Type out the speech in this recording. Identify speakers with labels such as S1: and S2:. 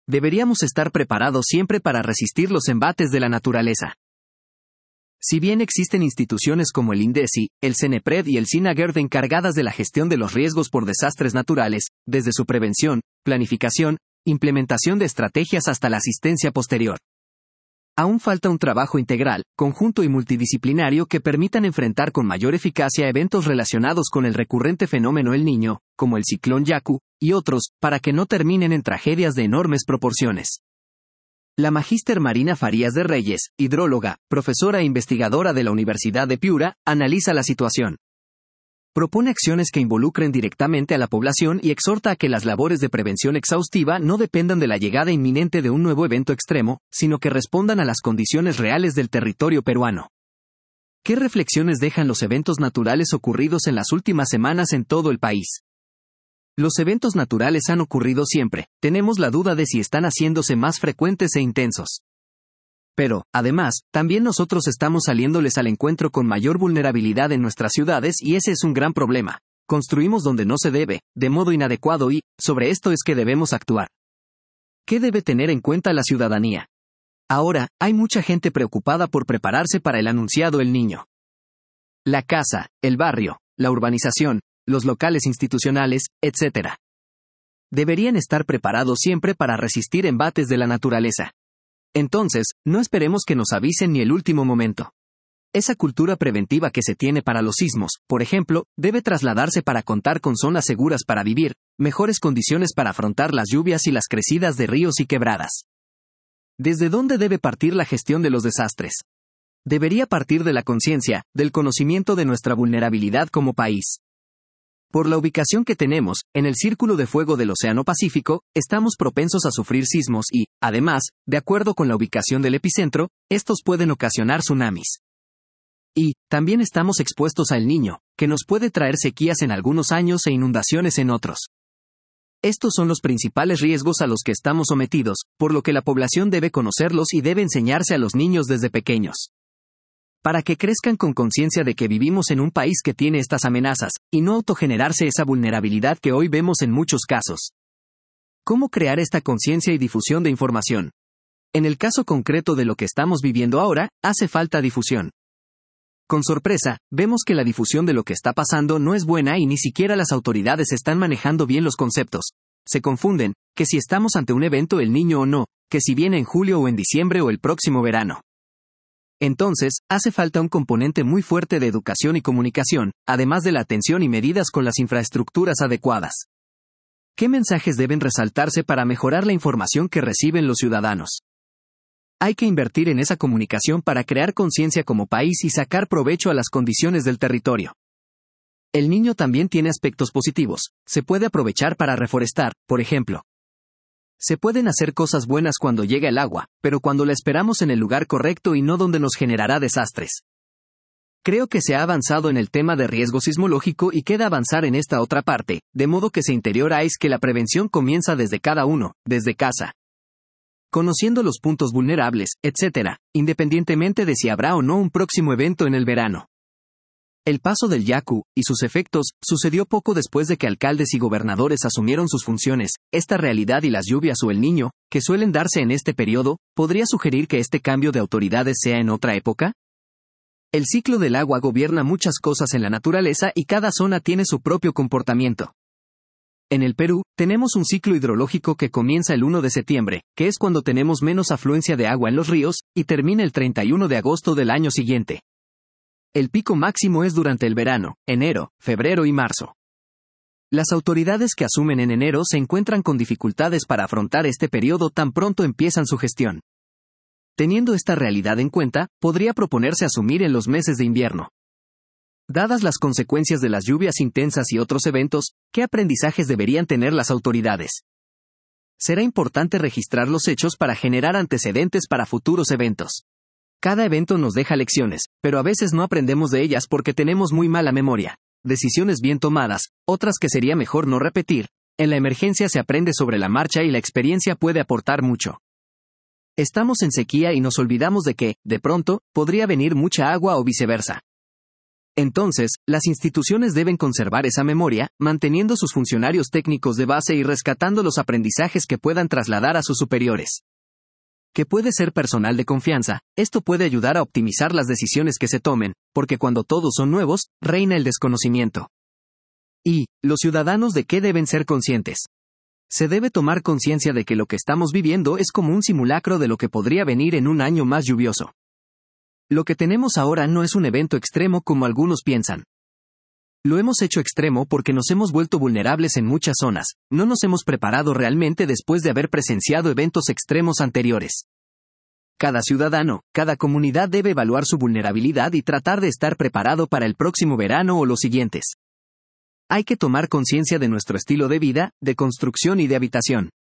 S1: deberíamos estar preparados siempre para resistir los embates de la naturaleza. Si bien existen instituciones como el INDECI, el CENEPRED y el SINAGERD encargadas de la gestión de los riesgos por desastres naturales, desde su prevención, planificación, implementación de estrategias hasta la asistencia posterior. Aún falta un trabajo integral, conjunto y multidisciplinario que permitan enfrentar con mayor eficacia eventos relacionados con el recurrente fenómeno El Niño, como el ciclón Yaku, y otros, para que no terminen en tragedias de enormes proporciones. La magíster Marina Farías de Reyes, hidróloga, profesora e investigadora de la Universidad de Piura, analiza la situación. Propone acciones que involucren directamente a la población y exhorta a que las labores de prevención exhaustiva no dependan de la llegada inminente de un nuevo evento extremo, sino que respondan a las condiciones reales del territorio peruano. ¿Qué reflexiones dejan los eventos naturales ocurridos en las últimas semanas en todo el país? Los eventos naturales han ocurrido siempre, tenemos la duda de si están haciéndose más frecuentes e intensos. Pero, además, también nosotros estamos saliéndoles al encuentro con mayor vulnerabilidad en nuestras ciudades y ese es un gran problema. Construimos donde no se debe, de modo inadecuado y, sobre esto es que debemos actuar. ¿Qué debe tener en cuenta la ciudadanía? Ahora, hay mucha gente preocupada por prepararse para el anunciado El Niño. La casa, el barrio, la urbanización, los locales institucionales, etc. Deberían estar preparados siempre para resistir embates de la naturaleza. Entonces, no esperemos que nos avisen ni el último momento. Esa cultura preventiva que se tiene para los sismos, por ejemplo, debe trasladarse para contar con zonas seguras para vivir, mejores condiciones para afrontar las lluvias y las crecidas de ríos y quebradas. ¿Desde dónde debe partir la gestión de los desastres? Debería partir de la conciencia, del conocimiento de nuestra vulnerabilidad como país. Por la ubicación que tenemos, en el círculo de fuego del Océano Pacífico, estamos propensos a sufrir sismos y, además, de acuerdo con la ubicación del epicentro, estos pueden ocasionar tsunamis. Y, también estamos expuestos al Niño, que nos puede traer sequías en algunos años e inundaciones en otros. Estos son los principales riesgos a los que estamos sometidos, por lo que la población debe conocerlos y debe enseñarse a los niños desde pequeños. Para que crezcan con conciencia de que vivimos en un país que tiene estas amenazas, y no autogenerarse esa vulnerabilidad que hoy vemos en muchos casos. ¿Cómo crear esta conciencia y difusión de información? En el caso concreto de lo que estamos viviendo ahora, hace falta difusión. Con sorpresa, vemos que la difusión de lo que está pasando no es buena y ni siquiera las autoridades están manejando bien los conceptos. Se confunden, que si estamos ante un evento El Niño o no, que si viene en julio o en diciembre o el próximo verano. Entonces, hace falta un componente muy fuerte de educación y comunicación, además de la atención y medidas con las infraestructuras adecuadas. ¿Qué mensajes deben resaltarse para mejorar la información que reciben los ciudadanos? Hay que invertir en esa comunicación para crear conciencia como país y sacar provecho a las condiciones del territorio. El Niño también tiene aspectos positivos, se puede aprovechar para reforestar, por ejemplo. Se pueden hacer cosas buenas cuando llega el agua, pero cuando la esperamos en el lugar correcto y no donde nos generará desastres. Creo que se ha avanzado en el tema de riesgo sismológico y queda avanzar en esta otra parte, de modo que se interioriza que la prevención comienza desde cada uno, desde casa. Conociendo los puntos vulnerables, etc., independientemente de si habrá o no un próximo evento en el verano. El paso del Yaku, y sus efectos, sucedió poco después de que alcaldes y gobernadores asumieron sus funciones. Esta realidad y las lluvias o el Niño, que suelen darse en este periodo, ¿podría sugerir que este cambio de autoridades sea en otra época? El ciclo del agua gobierna muchas cosas en la naturaleza y cada zona tiene su propio comportamiento. En el Perú, tenemos un ciclo hidrológico que comienza el 1 de septiembre, que es cuando tenemos menos afluencia de agua en los ríos, y termina el 31 de agosto del año siguiente. El pico máximo es durante el verano, enero, febrero y marzo. Las autoridades que asumen en enero se encuentran con dificultades para afrontar este periodo tan pronto empiezan su gestión. Teniendo esta realidad en cuenta, podría proponerse asumir en los meses de invierno. Dadas las consecuencias de las lluvias intensas y otros eventos, ¿qué aprendizajes deberían tener las autoridades? Será importante registrar los hechos para generar antecedentes para futuros eventos. Cada evento nos deja lecciones, pero a veces no aprendemos de ellas porque tenemos muy mala memoria. Decisiones bien tomadas, otras que sería mejor no repetir. En la emergencia se aprende sobre la marcha y la experiencia puede aportar mucho. Estamos en sequía y nos olvidamos de que, de pronto, podría venir mucha agua o viceversa. Entonces, las instituciones deben conservar esa memoria, manteniendo sus funcionarios técnicos de base y rescatando los aprendizajes que puedan trasladar a sus superiores. Que puede ser personal de confianza, esto puede ayudar a optimizar las decisiones que se tomen, porque cuando todos son nuevos, reina el desconocimiento. Y, ¿los ciudadanos de qué deben ser conscientes? Se debe tomar conciencia de que lo que estamos viviendo es como un simulacro de lo que podría venir en un año más lluvioso. Lo que tenemos ahora no es un evento extremo como algunos piensan. Lo hemos hecho extremo porque nos hemos vuelto vulnerables en muchas zonas, no nos hemos preparado realmente después de haber presenciado eventos extremos anteriores. Cada ciudadano, cada comunidad debe evaluar su vulnerabilidad y tratar de estar preparado para el próximo verano o los siguientes. Hay que tomar conciencia de nuestro estilo de vida, de construcción y de habitación.